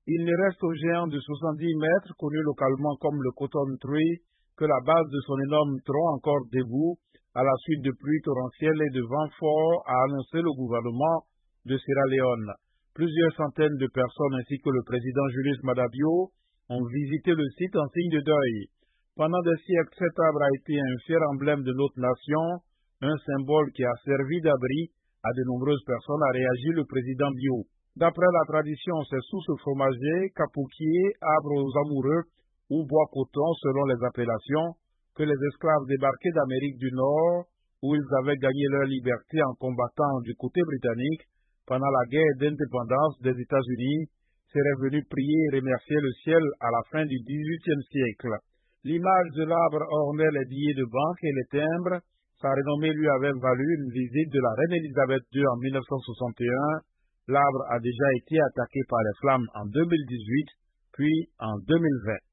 Il ne reste au géant de 70 mètres, connu localement comme le Cotton Tree, que la base de son énorme tronc encore debout, à la suite de pluies torrentielles et de vents forts, a annoncé le gouvernement de Sierra Leone. Plusieurs centaines de personnes ainsi que le président Julius Maada Bio ont visité le site en signe de deuil. Pendant des siècles, cet arbre a été un fier emblème de notre nation, un symbole qui a servi d'abri à de nombreuses personnes, a réagi le président Bio. D'après la tradition, c'est sous ce fromager, capouquier, arbre aux amoureux ou bois coton selon les appellations, que les esclaves débarqués d'Amérique du Nord, où ils avaient gagné leur liberté en combattant du côté britannique pendant la guerre d'indépendance des États-Unis, seraient venus prier et remercier le ciel à la fin du XVIIIe siècle. L'image de l'arbre ornait les billets de banque et les timbres. Sa renommée lui avait valu une visite de la reine Élisabeth II en 1961. L'arbre a déjà été attaqué par les flammes en 2018, puis en 2020.